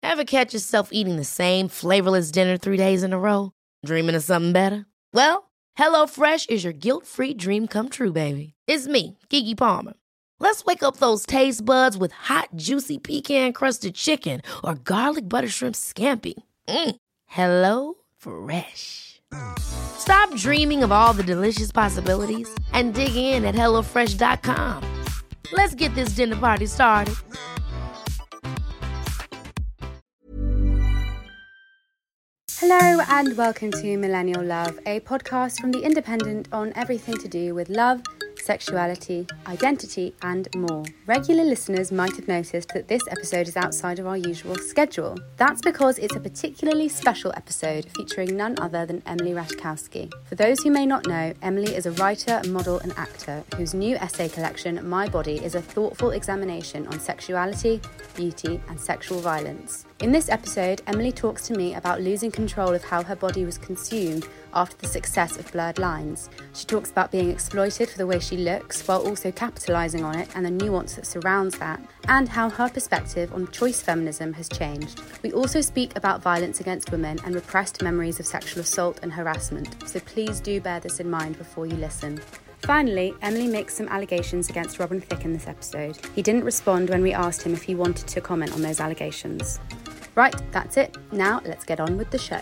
Ever catch yourself eating the same flavorless dinner 3 days in a row? Dreaming of something better? Well, HelloFresh is your guilt-free dream come true, baby. It's me, Keke Palmer. Let's wake up those taste buds with hot, juicy pecan-crusted chicken or garlic butter shrimp scampi. Hello Fresh. Stop dreaming of all the delicious possibilities and dig in at HelloFresh.com. Let's get this dinner party started. Hello and welcome to Millennial Love, a podcast from The Independent on everything to do with love, sexuality, identity and more. Regular listeners might have noticed that this episode is outside of our usual schedule. That's because it's a particularly special episode featuring none other than Emily Ratajkowski. For those who may not know, Emily is a writer, model and actor whose new essay collection, My Body, is a thoughtful examination on sexuality, beauty and sexual violence. In this episode, Emily talks to me about losing control of how her body was consumed after the success of Blurred Lines. She talks about being exploited for the way she looks while also capitalising on it and the nuance that surrounds that, and how her perspective on choice feminism has changed. We also speak about violence against women and repressed memories of sexual assault and harassment, so please do bear this in mind before you listen. Finally, Emily makes some allegations against Robin Thicke in this episode. He didn't respond when we asked him if he wanted to comment on those allegations. Right, that's it. Now let's get on with the show.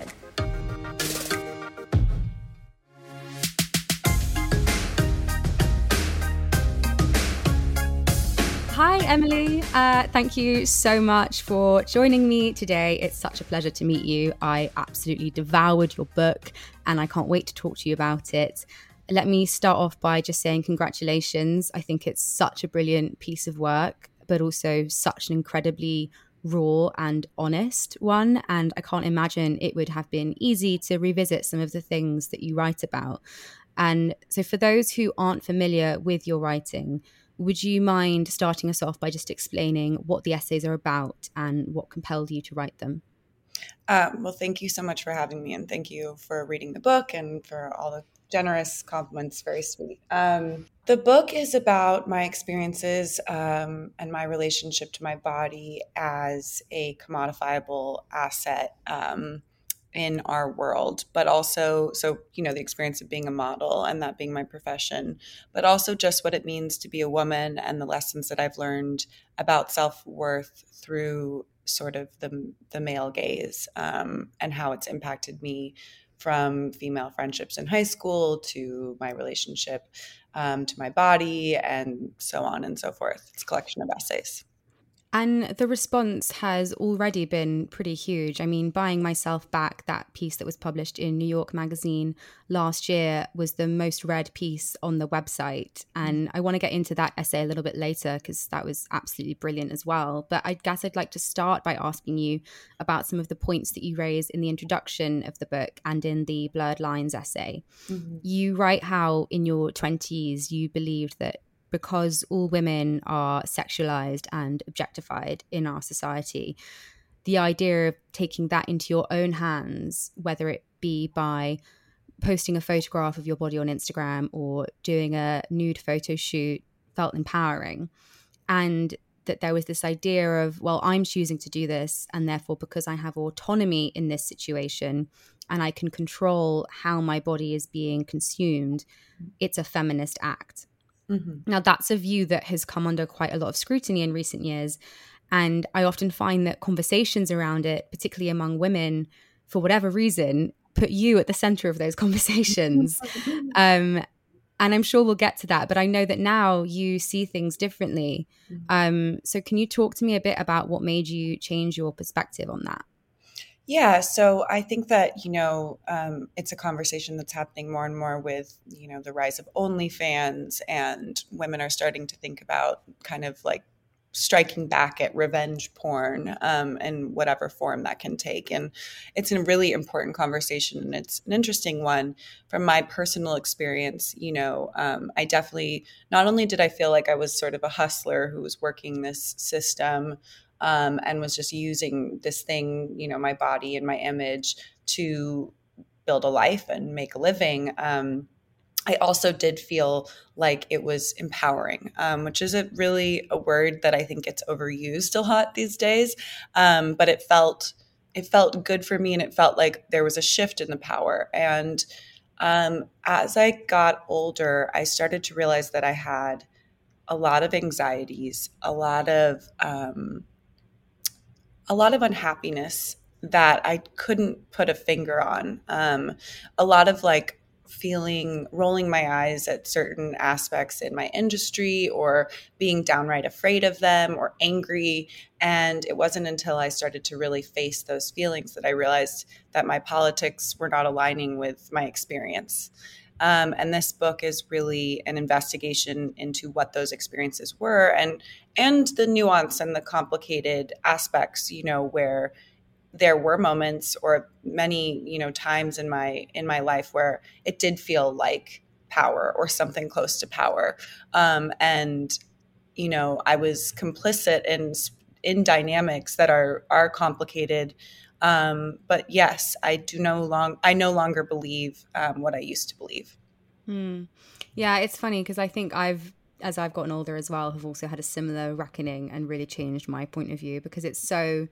Hi, Emily. Thank you so much for joining me today. It's such a pleasure to meet you. I absolutely devoured your book and I can't wait to talk to you about it. Let me start off by just saying congratulations. I think it's such a brilliant piece of work, but also such an incredibly raw and honest one. And I can't imagine it would have been easy to revisit some of the things that you write about. And so for those who aren't familiar with your writing, would you mind starting us off by just explaining what the essays are about and what compelled you to write them? Well, thank you so much for having me, and thank you for reading the book and for all the generous compliments. Very sweet. The book is about my experiences and my relationship to my body as a commodifiable asset in our world, but also, the experience of being a model and that being my profession, but also just what it means to be a woman and the lessons that I've learned about self-worth through sort of the male gaze and how it's impacted me from female friendships in high school to my relationship to my body and so on and so forth. It's a collection of essays. And the response has already been pretty huge. I mean, Buying Myself Back, that piece that was published in New York Magazine last year, was the most read piece on the website. And I want to get into that essay a little bit later because that was absolutely brilliant as well. But I guess I'd like to start by asking you about some of the points that you raise in the introduction of the book and in the Blurred Lines essay. Mm-hmm. You write how in your 20s you believed that because all women are sexualized and objectified in our society, the idea of taking that into your own hands, whether it be by posting a photograph of your body on Instagram or doing a nude photo shoot, felt empowering. And that there was this idea of, well, I'm choosing to do this, and therefore because I have autonomy in this situation and I can control how my body is being consumed, it's a feminist act. Mm-hmm. Now, that's a view that has come under quite a lot of scrutiny in recent years. And I often find that conversations around it, particularly among women, for whatever reason, put you at the center of those conversations. And I'm sure we'll get to that. But I know that now you see things differently. So can you talk to me a bit about what made you change your perspective on that? Yeah, so I think that, it's a conversation that's happening more and more with, the rise of OnlyFans, and women are starting to think about kind of like striking back at revenge porn in whatever form that can take. And it's a really important conversation, and it's an interesting one. From my personal experience, I definitely, not only did I feel like I was sort of a hustler who was working this system and was just using this thing, my body and my image to build a life and make a living. I also did feel like it was empowering, which is really a word that I think gets overused a lot these days. But it felt good for me, and it felt like there was a shift in the power. And as I got older, I started to realize that I had a lot of anxieties, a lot of unhappiness that I couldn't put a finger on. A lot of like rolling my eyes at certain aspects in my industry, or being downright afraid of them or angry. And it wasn't until I started to really face those feelings that I realized that my politics were not aligning with my experience. And this book is really an investigation into what those experiences were, and the nuance and the complicated aspects, where there were moments, or many, times in my life where it did feel like power, or something close to power. And I was complicit in dynamics that are complicated. But yes, I no longer believe what I used to believe. Yeah, it's funny because I think as I've gotten older as well, have also had a similar reckoning and really changed my point of view, because it's so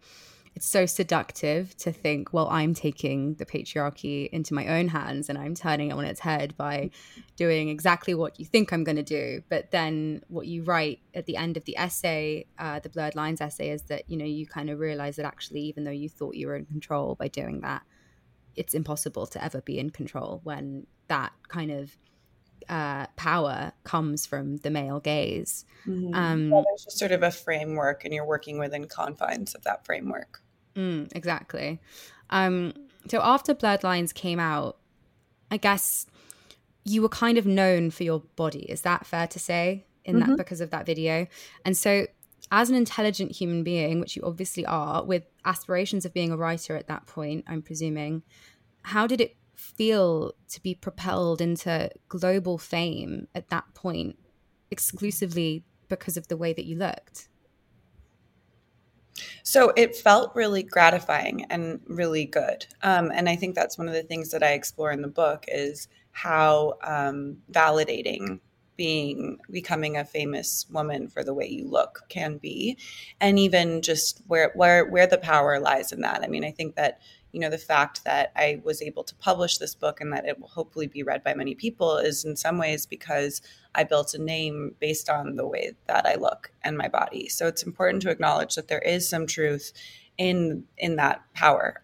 seductive to think, well, I'm taking the patriarchy into my own hands and I'm turning it on its head by doing exactly what you think I'm going to do. But then what you write at the end of the essay, the Blurred Lines essay, is that, you kind of realize that actually, even though you thought you were in control by doing that, it's impossible to ever be in control when that kind of power comes from the male gaze. There's just sort of a framework, and you're working within confines of that framework. Exactly. So after Blurred Lines came out, I guess you were kind of known for your body. Is that fair to say? That, because of that video? And so, as an intelligent human being, which you obviously are, with aspirations of being a writer at that point, I'm presuming, how did it feel to be propelled into global fame at that point, exclusively because of the way that you looked? So it felt really gratifying and really good. And I think that's one of the things that I explore in the book, is how validating becoming a famous woman for the way you look can be, and even just where the power lies in that. I mean, I think that the fact that I was able to publish this book and that it will hopefully be read by many people is in some ways because I built a name based on the way that I look and my body. So it's important to acknowledge that there is some truth in that power.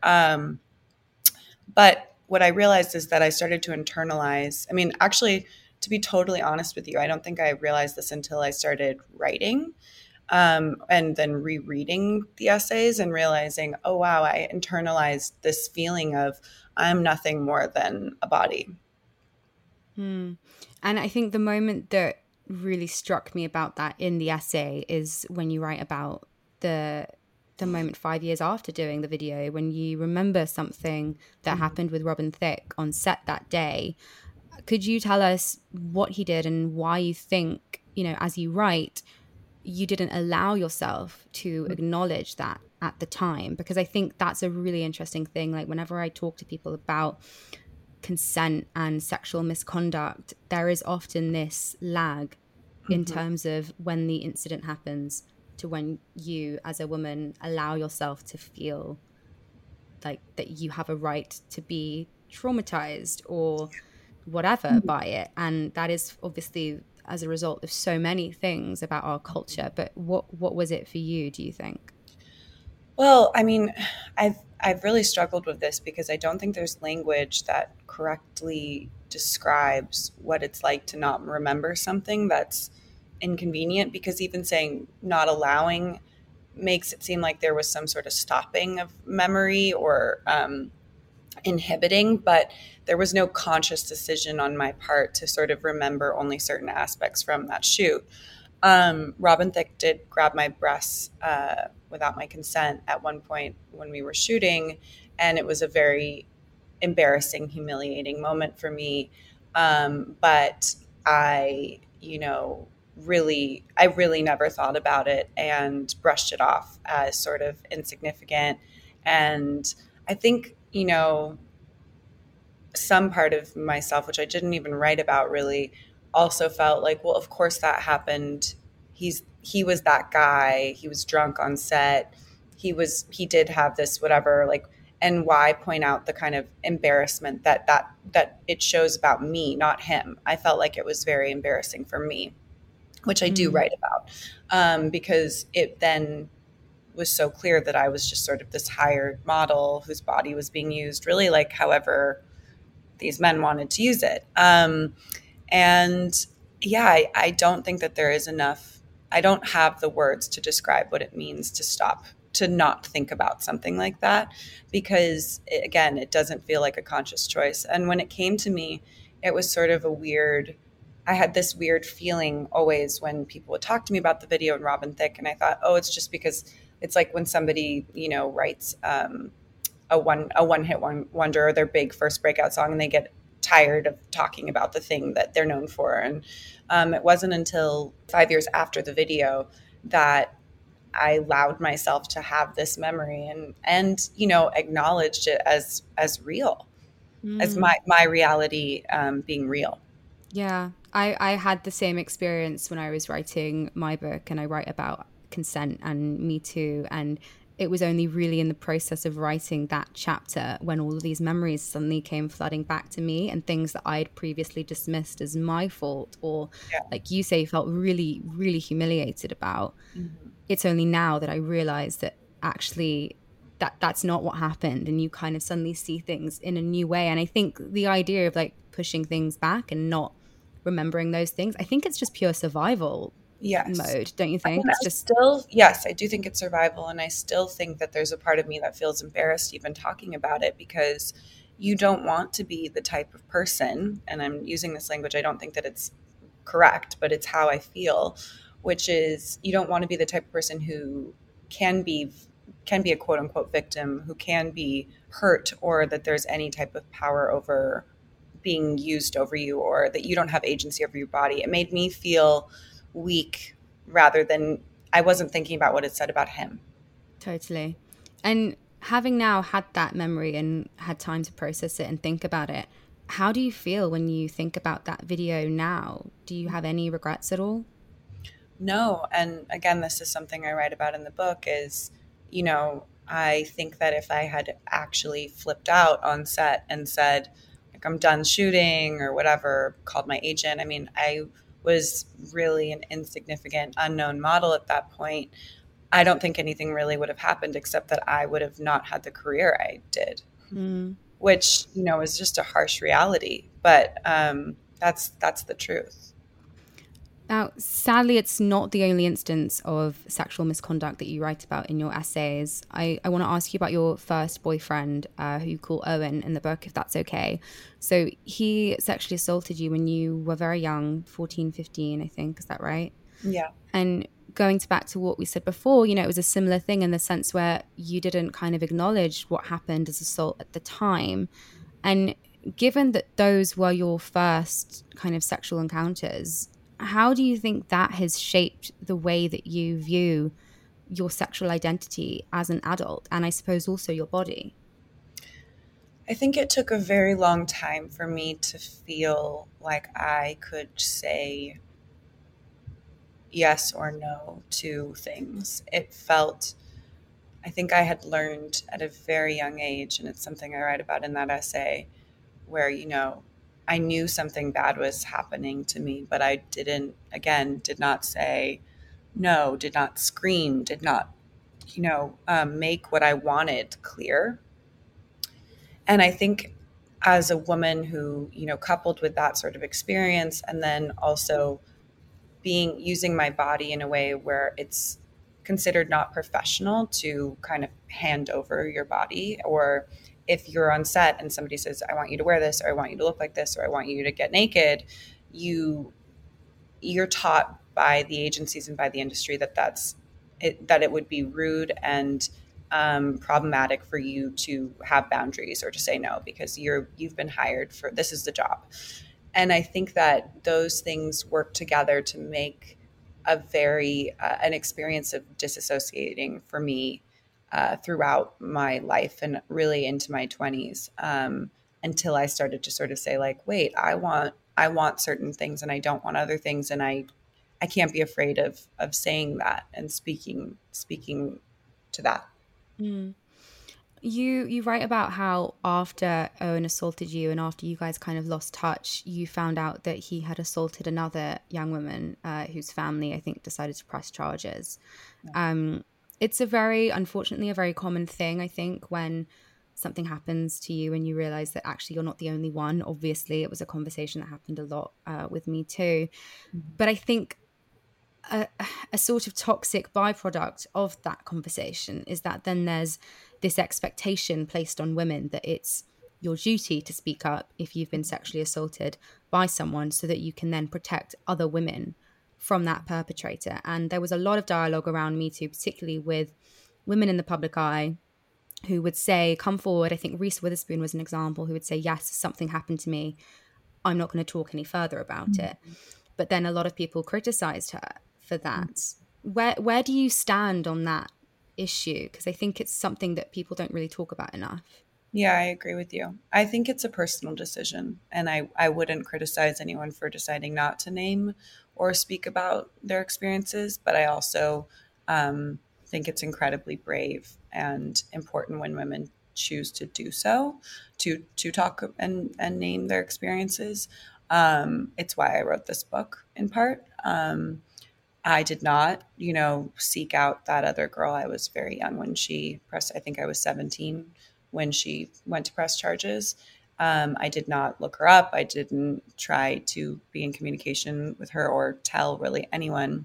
But what I realized is that I started to internalize. I mean, actually, to be totally honest with you, I don't think I realized this until I started writing. And then rereading the essays and realizing, oh, wow, I internalized this feeling of I'm nothing more than a body. And I think the moment that really struck me about that in the essay is when you write about the moment 5 years after doing the video, when you remember something that happened with Robin Thicke on set that day. Could you tell us what he did and why you think, as you write, you didn't allow yourself to acknowledge that at the time? Because I think that's a really interesting thing. Like, whenever I talk to people about consent and sexual misconduct, there is often this lag in terms of when the incident happens to when you, as a woman, allow yourself to feel like that you have a right to be traumatized or whatever by it. And that is obviously as a result of so many things about our culture. But what was it for you, do you think? Well, I mean, I've really struggled with this because I don't think there's language that correctly describes what it's like to not remember something that's inconvenient, because even saying not allowing makes it seem like there was some sort of stopping of memory or inhibiting, but there was no conscious decision on my part to sort of remember only certain aspects from that shoot. Robin Thicke did grab my breasts without my consent at one point when we were shooting, and it was a very embarrassing, humiliating moment for me. But I really never thought about it and brushed it off as sort of insignificant. And I think, some part of myself, which I didn't even write about really, also felt like, well, of course that happened. He was that guy. He was drunk on set. He did have this whatever, like, and why point out the kind of embarrassment that it shows about me, not him. I felt like it was very embarrassing for me, which I do write about, because it then was so clear that I was just sort of this hired model whose body was being used really like however these men wanted to use it. And yeah, I don't think that there is enough. I don't have the words to describe what it means to stop, to not think about something like that, because again, it doesn't feel like a conscious choice. And when it came to me, it was sort of I had this weird feeling always when people would talk to me about the video and Robin Thicke. And I thought, oh, it's just because it's like when somebody, writes, a one hit wonder or their big first breakout song, and they get tired of talking about the thing that they're known for. And it wasn't until 5 years after the video that I allowed myself to have this memory and acknowledged it as real, as my reality being real. Yeah, I had the same experience when I was writing my book, and I write about consent and Me Too. And it was only really in the process of writing that chapter when all of these memories suddenly came flooding back to me, and things that I'd previously dismissed as my fault or, like you say, felt really, really humiliated about. It's only now that I realized that actually that's not what happened, and you kind of suddenly see things in a new way. And I think the idea of like pushing things back and not remembering those things, I think it's just pure survival mode, don't you think? It's just yes, I do think it's survival, and I still think that there's a part of me that feels embarrassed even talking about it, because you don't want to be the type of person, and I'm using this language, I don't think that it's correct, but it's how I feel, which is you don't want to be the type of person who can be a quote unquote victim, who can be hurt, or that there's any type of power over being used over you, or that you don't have agency over your body. It made me feel weak rather than I wasn't thinking about what it said about him. Totally. And having now had that memory and had time to process it and think about it, how do you feel when you think about that video now? Do you have any regrets at all? No. And again, this is something I write about in the book is, I think that if I had actually flipped out on set and said, like, I'm done shooting or whatever, called my agent. I mean, I was really an insignificant, unknown model at that point. I don't think anything really would have happened except that I would have not had the career I did, which, is just a harsh reality. But that's the truth. Now, sadly, it's not the only instance of sexual misconduct that you write about in your essays. I want to ask you about your first boyfriend, who you call Owen in the book, if that's okay. So he sexually assaulted you when you were very young, 14, 15, I think. Is that right? Yeah. And going back to what we said before, it was a similar thing in the sense where you didn't kind of acknowledge what happened as assault at the time. And given that those were your first kind of sexual encounters, how do you think that has shaped the way that you view your sexual identity as an adult, and I suppose also your body? I think it took a very long time for me to feel like I could say yes or no to things. I think I had learned at a very young age, and it's something I write about in that essay, where, I knew something bad was happening to me, but I did not say no, did not scream, did not, make what I wanted clear. And I think as a woman who, coupled with that sort of experience, and then also using my body in a way where it's considered not professional to kind of hand over your body, or if you're on set and somebody says, I want you to wear this, or I want you to look like this, or I want you to get naked, you're taught by the agencies and by the industry that it would be rude and problematic for you to have boundaries or to say no, because you've been hired for, this is the job. And I think that those things work together to make an experience of disassociating for me throughout my life and really into my 20s. until I started to sort of say like, wait, I want certain things and I don't want other things. And I can't be afraid of saying that and speaking to that. Mm. You write about how after Owen assaulted you and after you guys kind of lost touch, you found out that he had assaulted another young woman whose family, I think, decided to press charges. It's unfortunately, a very common thing, I think, when something happens to you and you realize that actually you're not the only one. Obviously, it was a conversation that happened a lot with me too. But I think a sort of toxic byproduct of that conversation is that then there's this expectation placed on women that it's your duty to speak up if you've been sexually assaulted by someone so that you can then protect other women from that perpetrator. And there was a lot of dialogue around Me Too, particularly with women in the public eye who would say, come forward. I think Reese Witherspoon was an example who would say, yes, something happened to me. I'm not going to talk any further about it. But then a lot of people criticized her for that. Where do you stand on that issue? Because I think it's something that people don't really talk about enough. Yeah, I agree with you. I think it's a personal decision, and I wouldn't criticize anyone for deciding not to name or speak about their experiences, but I also think it's incredibly brave and important when women choose to do so, to talk and name their experiences. It's why I wrote this book in part. I did not, seek out that other girl. I was very young when she pressed, I think I was 17 when she went to press charges. I did not look her up. I didn't try to be in communication with her or tell really anyone.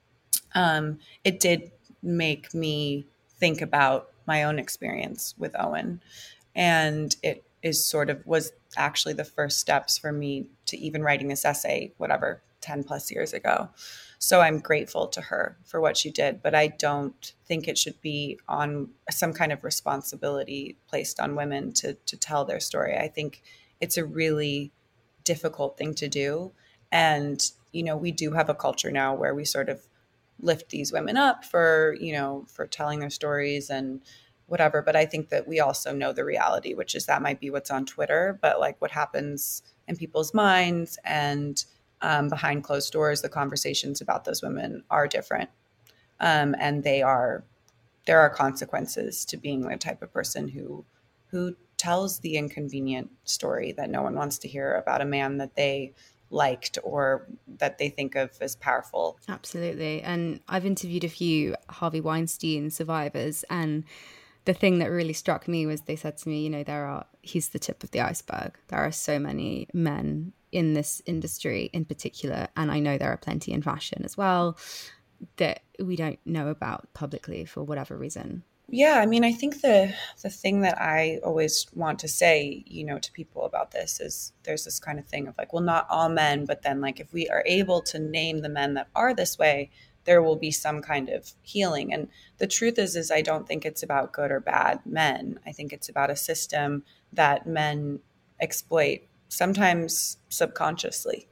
It did make me think about my own experience with Owen. And it was actually the first steps for me to even writing this essay, whatever, 10 plus years ago. So I'm grateful to her for what she did, but I don't think it should be on some kind of responsibility placed on women to tell their story. I think it's a really difficult thing to do. And, we do have a culture now where we sort of lift these women up for telling their stories and whatever. But I think that we also know the reality, which is that might be what's on Twitter, but like what happens in people's minds and behind closed doors, the conversations about those women are different. And there are consequences to being the type of person who tells the inconvenient story that no one wants to hear about a man that they liked or that they think of as powerful. Absolutely. And I've interviewed a few Harvey Weinstein survivors, and the thing that really struck me was they said to me, he's the tip of the iceberg. There are so many men in this industry in particular, and I know there are plenty in fashion as well, that we don't know about publicly for whatever reason. Yeah, I mean, I think the thing that I always want to say, to people about this is there's this kind of thing of like, well, not all men, but then like if we are able to name the men that are this way, there will be some kind of healing. And the truth is I don't think it's about good or bad men. I think it's about a system that men exploit, sometimes subconsciously.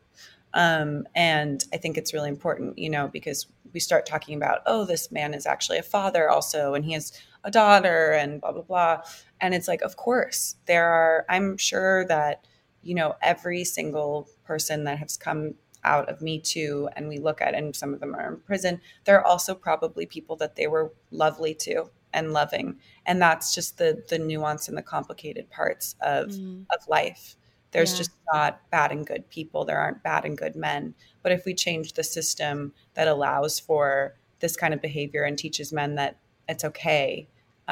And I think it's really important, because we start talking about, oh, this man is actually a father also, and he has a daughter and blah, blah, blah. And it's like, of course, I'm sure that, every single person that has come out of Me Too, and we look at, and some of them are in prison, there are also probably people that they were lovely to and loving. And that's just the nuance and the complicated parts of life. There's just not bad and good people. There aren't bad and good men. But if we change the system that allows for this kind of behavior and teaches men that it's okay,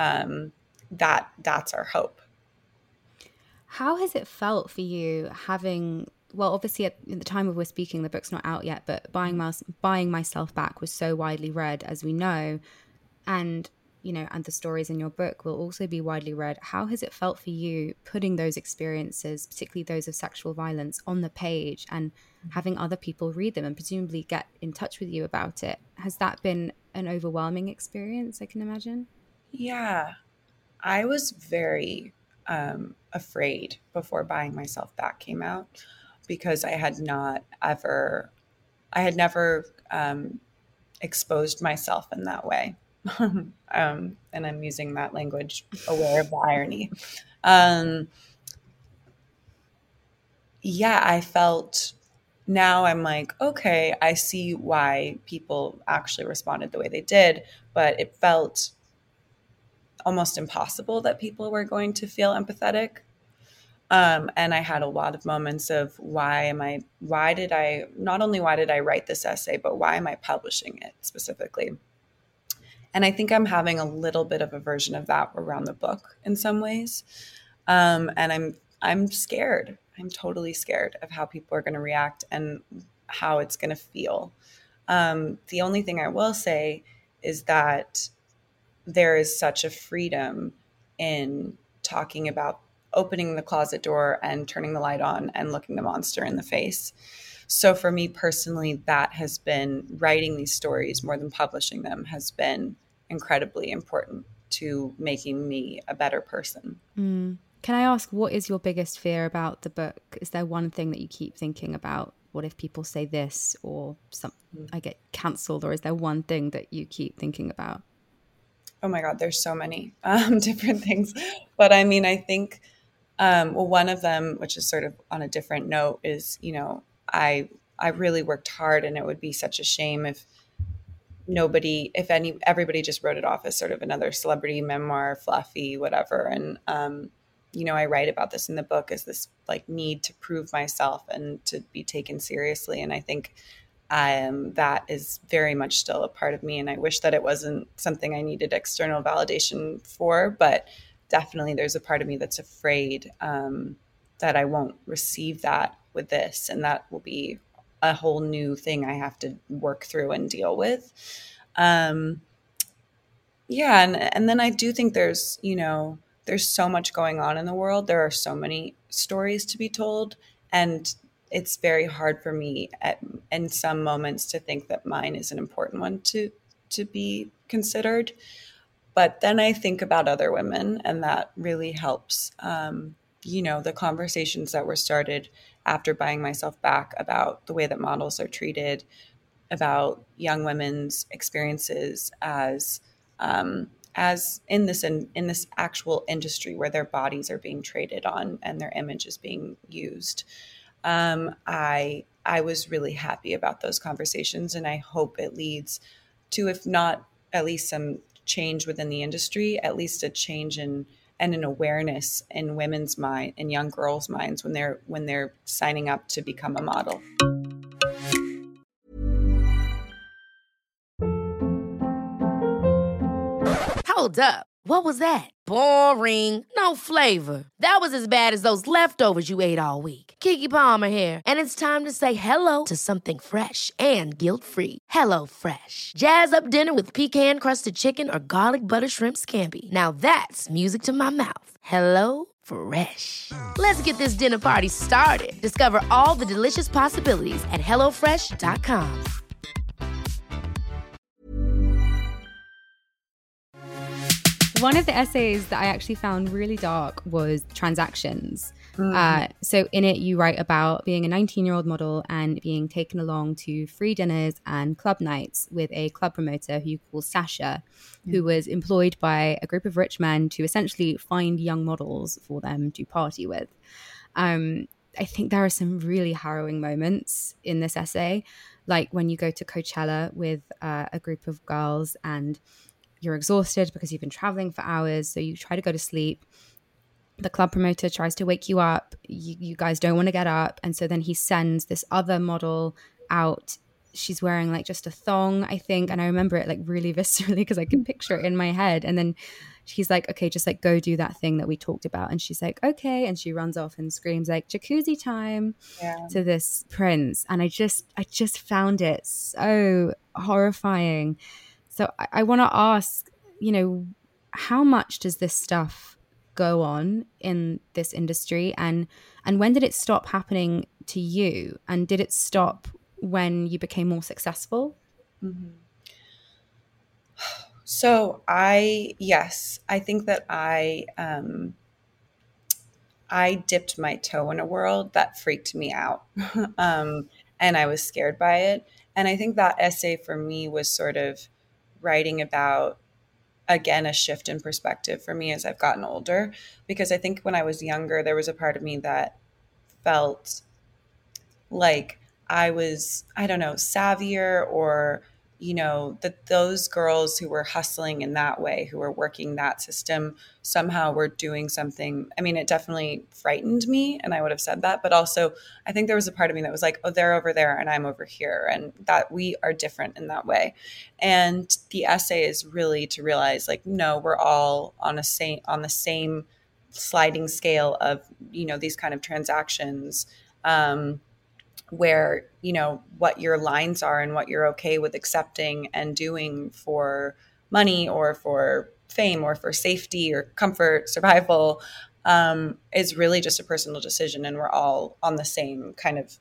that's our hope. How has it felt for you having, well, obviously at the time of we're speaking, the book's not out yet, but Buying Myself Back was so widely read, as we know, and and the stories in your book will also be widely read. How has it felt for you putting those experiences, particularly those of sexual violence, on the page and having other people read them and presumably get in touch with you about it? Has that been an overwhelming experience, I can imagine? Yeah, I was very afraid before Buying Myself Back came out because I had never exposed myself in that way. And I'm using that language aware of the irony. yeah, I felt, now I'm like, okay, I see why people actually responded the way they did, but it felt almost impossible that people were going to feel empathetic. And I had a lot of moments of not only why did I write this essay, but why am I publishing it specifically? And I think I'm having a little bit of a version of that around the book in some ways. And I'm scared. I'm totally scared of how people are going to react and how it's going to feel. The only thing I will say is that there is such a freedom in talking about opening the closet door and turning the light on and looking the monster in the face. So for me personally, that has been, writing these stories more than publishing them has been incredibly important to making me a better person. Can I ask, what is your biggest fear about the book? Is there one thing that you keep thinking about? What if people say this, or I get cancelled? Or is there one thing that you keep thinking about? Oh my God, there's so many different things. But I mean, I think, well, one of them, which is sort of on a different note, is, I really worked hard, and it would be such a shame if everybody just wrote it off as sort of another celebrity memoir, fluffy, whatever. And, I write about this in the book as this like need to prove myself and to be taken seriously. And I think that is very much still a part of me. And I wish that it wasn't something I needed external validation for, but definitely there's a part of me that's afraid that I won't receive that with this. And that will be a whole new thing I have to work through and deal with. Yeah. And then I do think there's so much going on in the world. There are so many stories to be told. And it's very hard for me in some moments to think that mine is an important one to be considered. But then I think about other women, and that really helps. The conversations that were started after buying myself back about the way that models are treated, about young women's experiences as in this actual industry where their bodies are being traded on and their image is being used. I was really happy about those conversations, and I hope it leads to, if not at least some change within the industry, at least a change and an awareness in women's mind and young girls' minds when they're signing up to become a model. Hold up. What was that? Boring. No flavor. That was as bad as those leftovers you ate all week. Keke Palmer here, and it's time to say hello to something fresh and guilt-free. Hello Fresh. Jazz up dinner with pecan-crusted chicken or garlic butter shrimp scampi. Now that's music to my mouth. Hello Fresh. Let's get this dinner party started. Discover all the delicious possibilities at hellofresh.com. One of the essays that I actually found really dark was Transactions. So in it, you write about being a 19-year-old model and being taken along to free dinners and club nights with a club promoter who you call Sasha, who was employed by a group of rich men to essentially find young models for them to party with. I think there are some really harrowing moments in this essay, like when you go to Coachella with a group of girls and you're exhausted because you've been traveling for hours, so you try to go to sleep. The club promoter tries to wake you up. You guys don't want to get up. And so then he sends this other model out. She's wearing like just a thong, I think. And I remember it like really viscerally because I can picture it in my head. And then he's like, okay, just like go do that thing that we talked about. And she's like, okay. And she runs off and screams like jacuzzi time to this prince. And I just found it so horrifying. So I want to ask, how much does this stuff go on in this industry, and when did it stop happening to you? And did it stop when you became more successful? Mm-hmm. So I think that I dipped my toe in a world that freaked me out, and I was scared by it. And I think that essay for me was sort of writing about, again, a shift in perspective for me as I've gotten older, because I think when I was younger, there was a part of me that felt like I was, I don't know, savvier, or, that those girls who were hustling in that way, who were working that system, somehow were doing something. I mean, it definitely frightened me, and I would have said that. But also, I think there was a part of me that was like, oh, they're over there and I'm over here, and that we are different in that way. And the essay is really to realize, like, no, we're all on the same sliding scale of, these kind of transactions. Where, what your lines are and what you're okay with accepting and doing for money or for fame or for safety or comfort, survival, is really just a personal decision. And we're all on the same kind of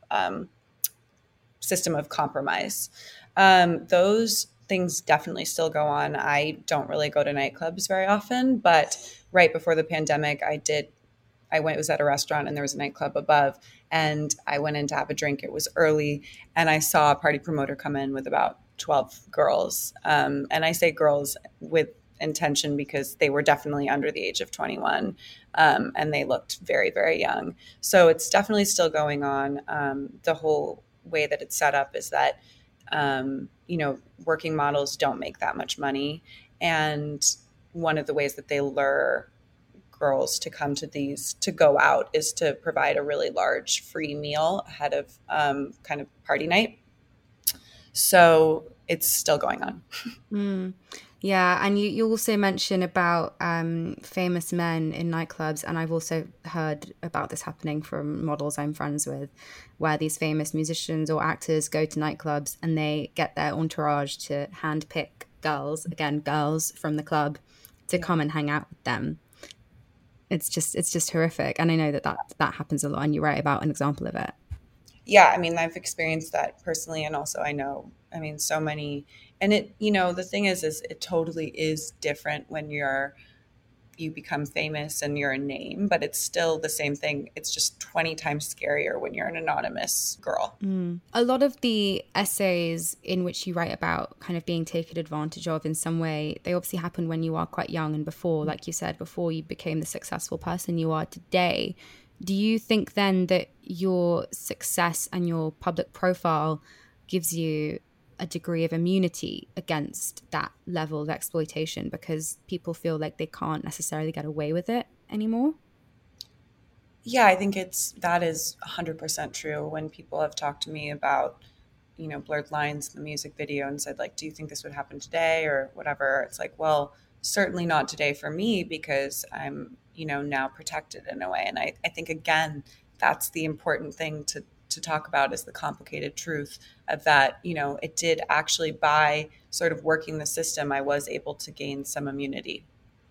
system of compromise. Those things definitely still go on. I don't really go to nightclubs very often, but right before the pandemic, I was at a restaurant and there was a nightclub above, and I went in to have a drink. It was early, and I saw a party promoter come in with about 12 girls. And I say girls with intention because they were definitely under the age of 21, and they looked very, very young. So it's definitely still going on. The whole way that it's set up is that, working models don't make that much money. And one of the ways that they lure girls to come to go out is to provide a really large free meal ahead of kind of party night. So it's still going on. Yeah, and you also mention about famous men in nightclubs, and I've also heard about this happening from models I'm friends with, where these famous musicians or actors go to nightclubs and they get their entourage to handpick girls from the club to come and hang out with them. It's just horrific, and I know that happens a lot, and you write about an example of it. Yeah, I mean, I've experienced that personally, and also I know, I mean, so many, and the thing is it totally is different when you become famous and you're a name, but it's still the same thing. It's just 20 times scarier when you're an anonymous girl. A lot of the essays in which you write about kind of being taken advantage of in some way, they obviously happen when you are quite young and before, like you said, before you became the successful person you are today. Do you think then that your success and your public profile gives you a degree of immunity against that level of exploitation because people feel like they can't necessarily get away with it anymore? Yeah, I think that is 100% true. When people have talked to me about, Blurred Lines, the music video, and said, like, do you think this would happen today or whatever? It's like, well, certainly not today for me because I'm, now protected in a way. And I think, again, that's the important thing to talk about, is the complicated truth of that, it did actually, by sort of working the system, I was able to gain some immunity.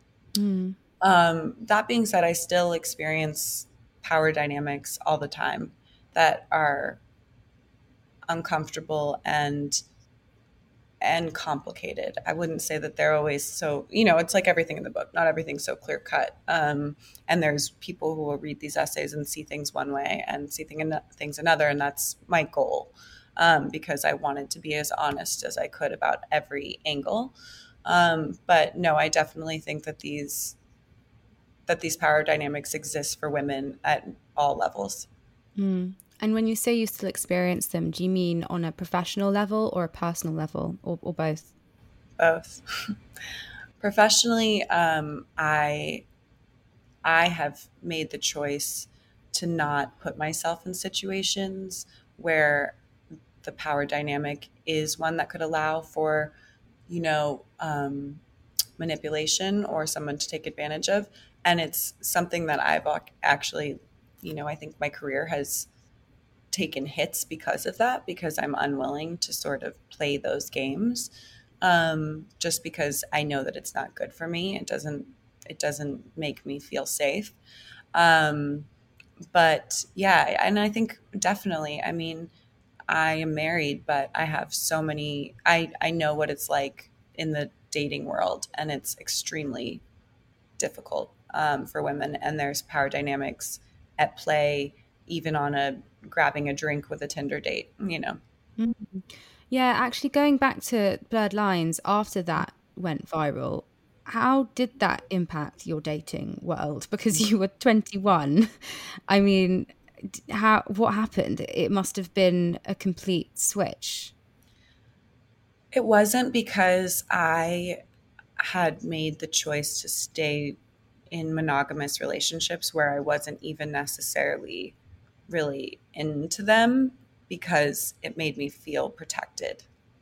That being said, I still experience power dynamics all the time that are uncomfortable and complicated. I wouldn't say that they're always so, it's like everything in the book, not everything's so clear cut. And there's people who will read these essays and see things one way and see things another. And that's my goal, because I wanted to be as honest as I could about every angle. But no, I definitely think that these power dynamics exist for women at all levels. And when you say you still experience them, do you mean on a professional level or a personal level, or both? Both. Professionally, I have made the choice to not put myself in situations where the power dynamic is one that could allow for, manipulation or someone to take advantage of. And it's something that I've actually, I think my career has taken hits because of that, because I'm unwilling to sort of play those games, just because I know that it's not good for me. It doesn't make me feel safe. But yeah, and I think definitely, I mean, I am married, but I have so many, I know what it's like in the dating world, and it's extremely difficult for women, and there's power dynamics at play, even on grabbing a drink with a Tinder date, Yeah, actually going back to Blurred Lines, after that went viral, how did that impact your dating world? Because you were 21. I mean, what happened? It must have been a complete switch. It wasn't because I had made the choice to stay in monogamous relationships where I wasn't even necessarily really into them, because it made me feel protected.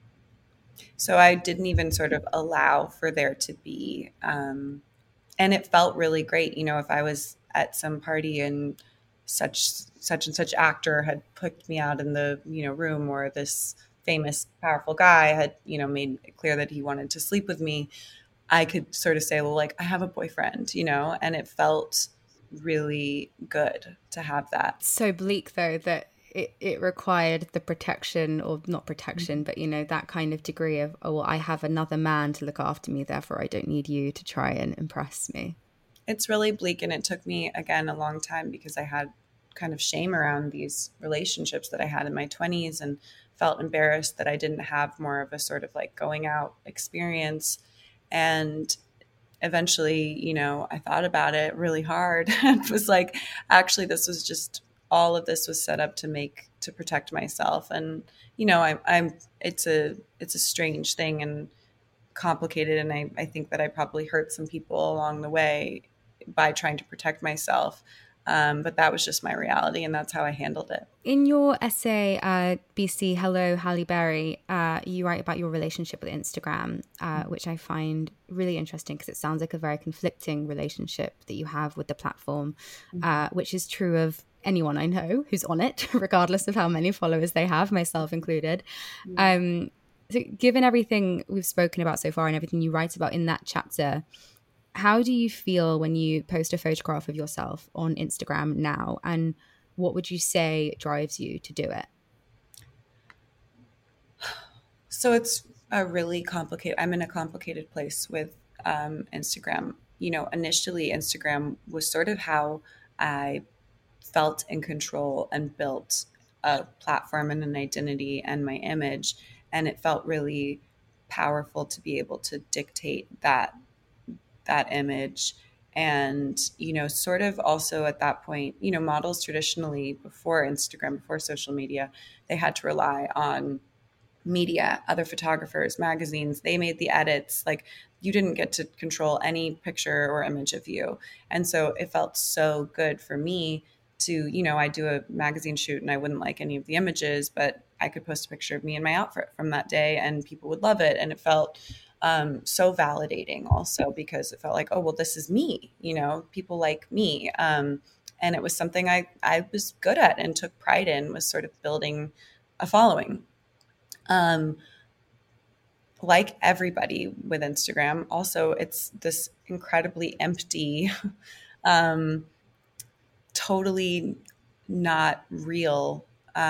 So I didn't even sort of allow for there to be, and it felt really great. You know, if I was at some party and such and such actor had put me out in the, room, or this famous powerful guy had, made it clear that he wanted to sleep with me, I could sort of say, well, like, I have a boyfriend, and it felt really good to have that. So bleak, though, that it required the protection, or not protection, but, that kind of degree of, oh, well, I have another man to look after me, therefore I don't need you to try and impress me. It's really bleak. And it took me, again, a long time, because I had kind of shame around these relationships that I had in my 20s, and felt embarrassed that I didn't have more of a sort of like going out experience. And eventually, I thought about it really hard and was like, actually, this was just, all of this was set up to protect myself. And, it's a strange thing and complicated. And I think that I probably hurt some people along the way by trying to protect myself. But that was just my reality, and that's how I handled it. In your essay, BC Hello, Halle Berry, you write about your relationship with Instagram, which I find really interesting, because it sounds like a very conflicting relationship that you have with the platform, which is true of anyone I know who's on it, regardless of how many followers they have, myself included. So given everything we've spoken about so far and everything you write about in that chapter, how do you feel when you post a photograph of yourself on Instagram now? And what would you say drives you to do it? So it's I'm in a complicated place with Instagram. Initially, Instagram was sort of how I felt in control and built a platform and an identity and my image. And it felt really powerful to be able to dictate that image. And, sort of also at that point, models traditionally, before Instagram, before social media, they had to rely on media, other photographers, magazines. They made the edits. Like, you didn't get to control any picture or image of you. And so it felt so good for me to, I do a magazine shoot and I wouldn't like any of the images, but I could post a picture of me in my outfit from that day and people would love it. And it felt so validating also, because it felt like, oh, well, this is me, people like me. And it was something I was good at and took pride in, was sort of building a following. Like everybody with Instagram, also, it's this incredibly empty, totally not real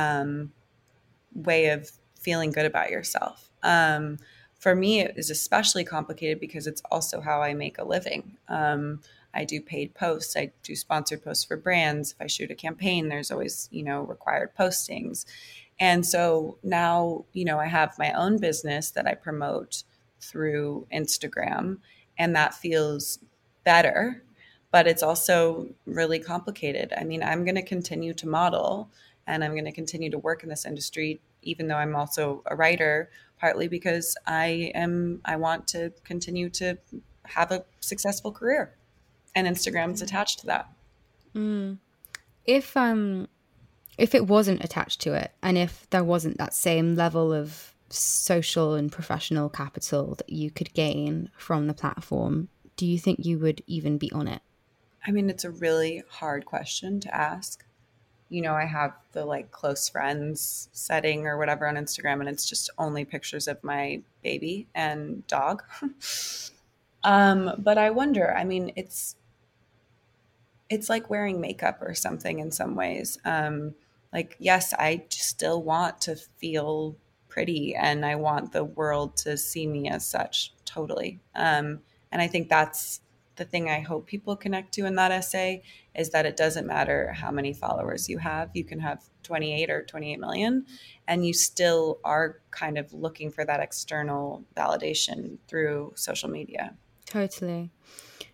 way of feeling good about yourself. For me, it is especially complicated because it's also how I make a living. I do paid posts. I do sponsored posts for brands. If I shoot a campaign, there's always, required postings. And so now, I have my own business that I promote through Instagram, and that feels better, but it's also really complicated. I mean, I'm going to continue to model and I'm going to continue to work in this industry, even though I'm also a writer, partly because I want to continue to have a successful career, and Instagram's attached to that. If it wasn't attached to it, and if there wasn't that same level of social and professional capital that you could gain from the platform, do you think you would even be on it? I mean, it's a really hard question to ask. I have the like close friends setting or whatever on Instagram, and it's just only pictures of my baby and dog. But I wonder, I mean, it's like wearing makeup or something in some ways. Like, yes, I still want to feel pretty and I want the world to see me as such, totally. And I think that's the thing I hope people connect to in that essay, is that it doesn't matter how many followers you have. You can have 28 or 28 million, and you still are kind of looking for that external validation through social media. Totally.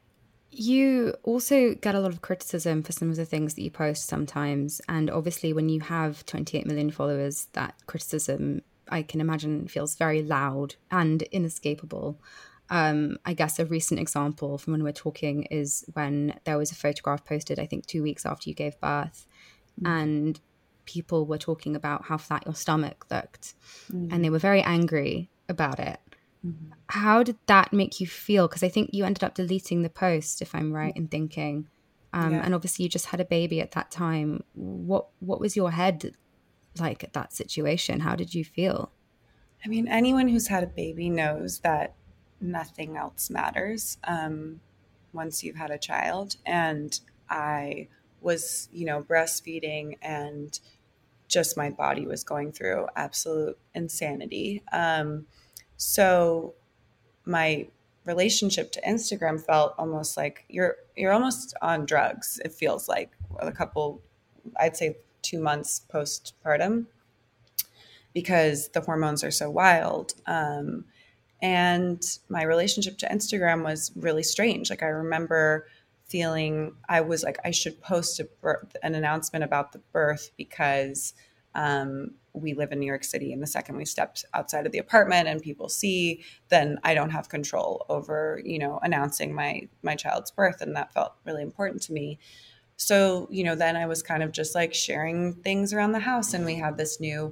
You also get a lot of criticism for some of the things that you post sometimes. And obviously, when you have 28 million followers, that criticism, I can imagine, feels very loud and inescapable. I guess a recent example from when we're talking is when there was a photograph posted, I think 2 weeks after you gave birth, and people were talking about how flat your stomach looked, and they were very angry about it. How did that make you feel? Because I think you ended up deleting the post, if I'm right in thinking. Yeah. And obviously you just had a baby at that time. What was your head like at that situation? How did you feel? I mean, anyone who's had a baby knows that nothing else matters once you've had a child. And I was, breastfeeding, and just my body was going through absolute insanity. So my relationship to Instagram felt almost like you're almost on drugs. It feels like a couple, I'd say 2 months postpartum, because the hormones are so wild. And my relationship to Instagram was really strange. Like, I remember feeling I was like, I should post an announcement about the birth, because we live in New York City, and the second we stepped outside of the apartment and people see, then I don't have control over, announcing my child's birth. And that felt really important to me. So, then I was kind of just like sharing things around the house, and we had this new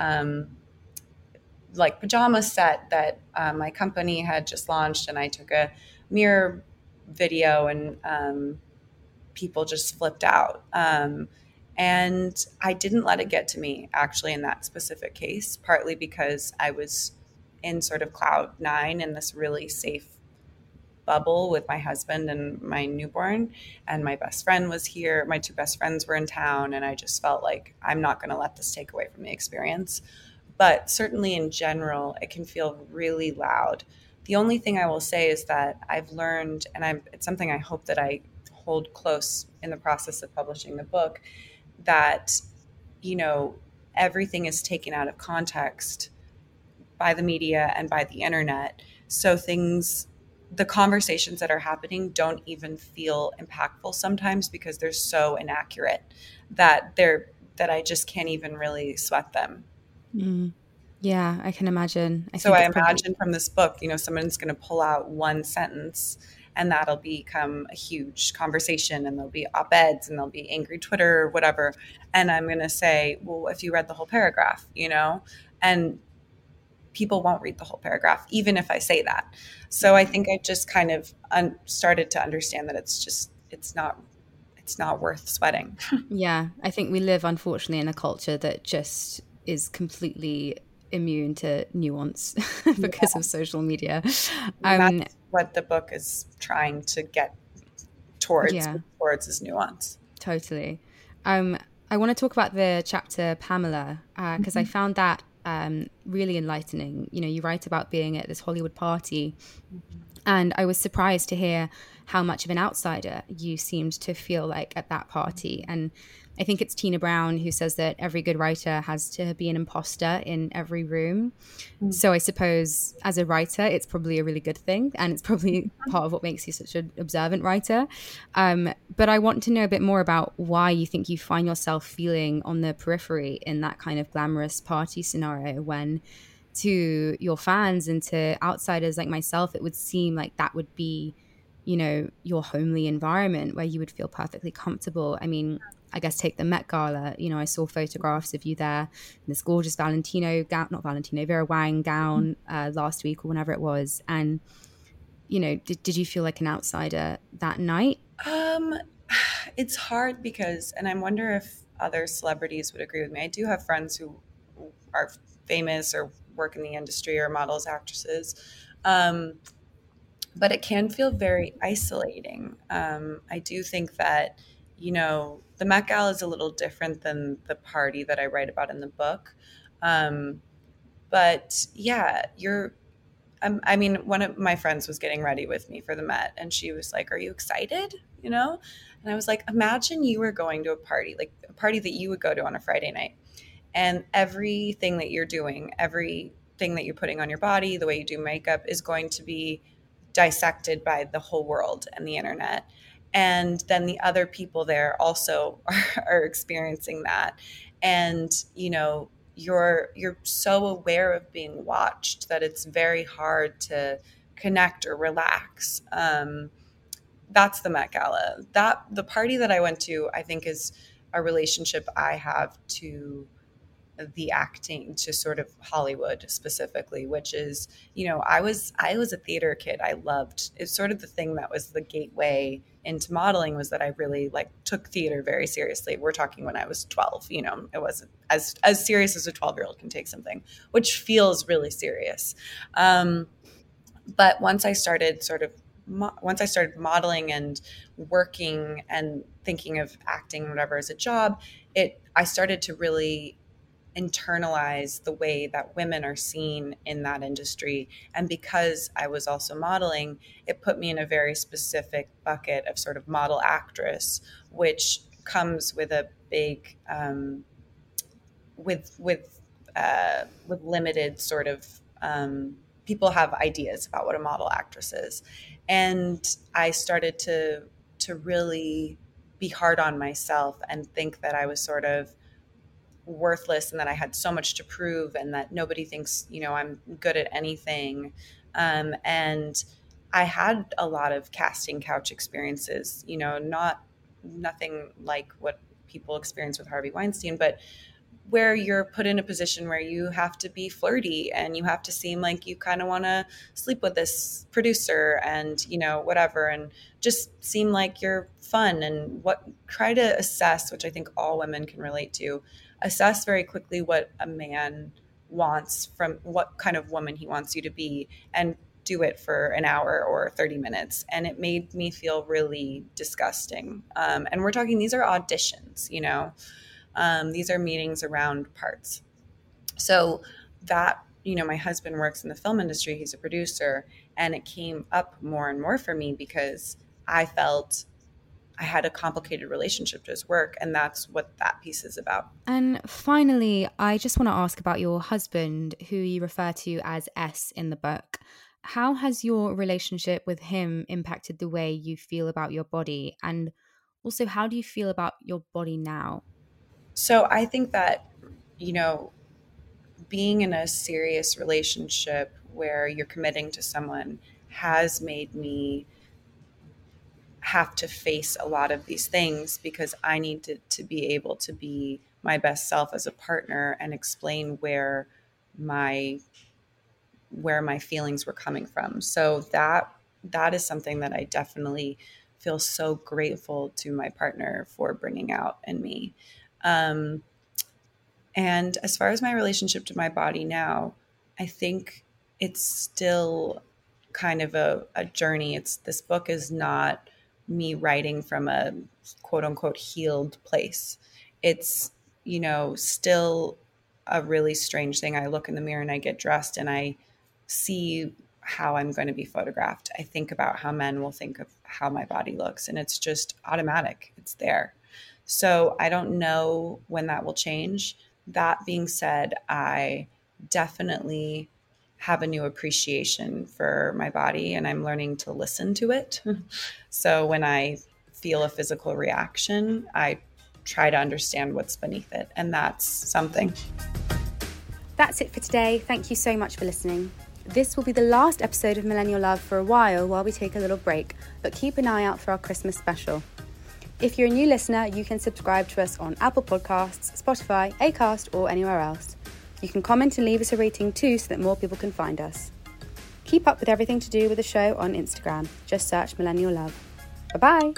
like pajama set that my company had just launched, and I took a mirror video, and people just flipped out. And I didn't let it get to me, actually, in that specific case, partly because I was in sort of cloud nine in this really safe bubble with my husband and my newborn, and my best friend was here. My two best friends were in town, and I just felt like I'm not going to let this take away from the experience. But certainly in general, it can feel really loud. The only thing I will say is that I've learned, and it's something I hope that I hold close in the process of publishing the book, that, everything is taken out of context by the media and by the internet. So the conversations that are happening don't even feel impactful sometimes, because they're so inaccurate that I just can't even really sweat them. Yeah, I can imagine. So I imagine from this book, someone's going to pull out one sentence, and that'll become a huge conversation, and there'll be op-eds, and there'll be angry Twitter or whatever. And I'm going to say, well, if you read the whole paragraph, and people won't read the whole paragraph, even if I say that. So I think I just kind of started to understand that it's not worth sweating. Yeah, I think we live, unfortunately, in a culture that just is completely immune to nuance because of social media. That's what the book is trying to get towards is nuance. Totally. I want to talk about the chapter Pamela, because I found that really enlightening. You write about being at this Hollywood party, and I was surprised to hear how much of an outsider you seemed to feel like at that party. And I think it's Tina Brown who says that every good writer has to be an imposter in every room. So I suppose as a writer, it's probably a really good thing, and it's probably part of what makes you such an observant writer. But I want to know a bit more about why you think you find yourself feeling on the periphery in that kind of glamorous party scenario, when to your fans and to outsiders like myself, it would seem like that would be, your homely environment where you would feel perfectly comfortable. I mean, I guess take the Met Gala. I saw photographs of you there in this gorgeous Vera Wang gown last week or whenever it was. And, did you feel like an outsider that night? It's hard because, and I wonder if other celebrities would agree with me. I do have friends who are famous or work in the industry, or models, actresses. But it can feel very isolating. I do think that, the Met Gala is a little different than the party that I write about in the book. But yeah, one of my friends was getting ready with me for the Met, and she was like, "Are you excited?" And I was like, imagine you were going to a party, like a party that you would go to on a Friday night, and everything that you're doing, everything that you're putting on your body, the way you do makeup is going to be dissected by the whole world and the internet. And then the other people there also are experiencing that. And, you know, you're so aware of being watched that it's very hard to connect or relax. That's the Met Gala. The party that I went to, I think, is a relationship I have to the acting, to sort of Hollywood specifically, which is, you know, I was a theater kid. I loved, it's sort of the thing that was the gateway into modeling, was that I really like took theater very seriously. We're talking when I was 12, you know, it wasn't as serious as a 12-year-old can take something, which feels really serious. But once I started modeling and working and thinking of acting and whatever as a job, I started to really internalize the way that women are seen in that industry. And because I was also modeling, it put me in a very specific bucket of sort of model actress, which comes with a big, with limited sort of, people have ideas about what a model actress is. And I started to really be hard on myself and think that I was sort of worthless and that I had so much to prove and that nobody thinks, you know, I'm good at anything. And I had a lot of casting couch experiences, you know, nothing like what people experience with Harvey Weinstein, but where you're put in a position where you have to be flirty and you have to seem like you kind of want to sleep with this producer and, you know, whatever, and just seem like you're fun and try to assess, which I think all women can relate to, assess very quickly what a man wants from what kind of woman he wants you to be, and do it for an hour or 30 minutes. And it made me feel really disgusting. And we're talking, these are auditions, you know, these are meetings around parts. So that, you know, my husband works in the film industry, he's a producer, and it came up more and more for me because I felt I had a complicated relationship to his work, and that's what that piece is about. And finally, I just want to ask about your husband, who you refer to as S in the book. How has your relationship with him impacted the way you feel about your body? And also, how do you feel about your body now? So I think that, you know, being in a serious relationship where you're committing to someone has made me have to face a lot of these things, because I needed to be able to be my best self as a partner and explain where my feelings were coming from. So that is something that I definitely feel so grateful to my partner for bringing out in me. And as far as my relationship to my body now, I think it's still kind of a journey. This book is not me writing from a quote unquote healed place. It's, you know, still a really strange thing. I look in the mirror and I get dressed and I see how I'm going to be photographed. I think about how men will think of how my body looks, and it's just automatic. It's there. So I don't know when that will change. That being said, I definitely have a new appreciation for my body, and I'm learning to listen to it. So when I feel a physical reaction, I try to understand what's beneath it, and that's something. That's it for today. Thank you so much for listening. This will be the last episode of Millennial Love for a while we take a little break, but keep an eye out for our Christmas special. If you're a new listener, you can subscribe to us on Apple Podcasts, Spotify, Acast, or anywhere else. You can comment and leave us a rating too, so that more people can find us. Keep up with everything to do with the show on Instagram. Just search Millennial Love. Bye-bye.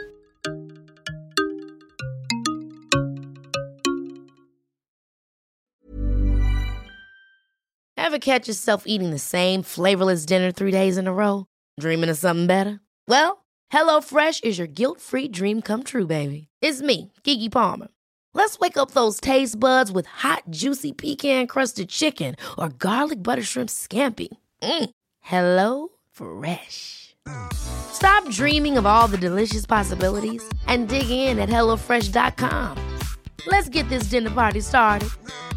Ever catch yourself eating the same flavorless dinner 3 days in a row? Dreaming of something better? Well, HelloFresh is your guilt-free dream come true, baby. It's me, Keke Palmer. Let's wake up those taste buds with hot, juicy pecan-crusted chicken or garlic butter shrimp scampi. Hello Fresh. Stop dreaming of all the delicious possibilities and dig in at HelloFresh.com. Let's get this dinner party started.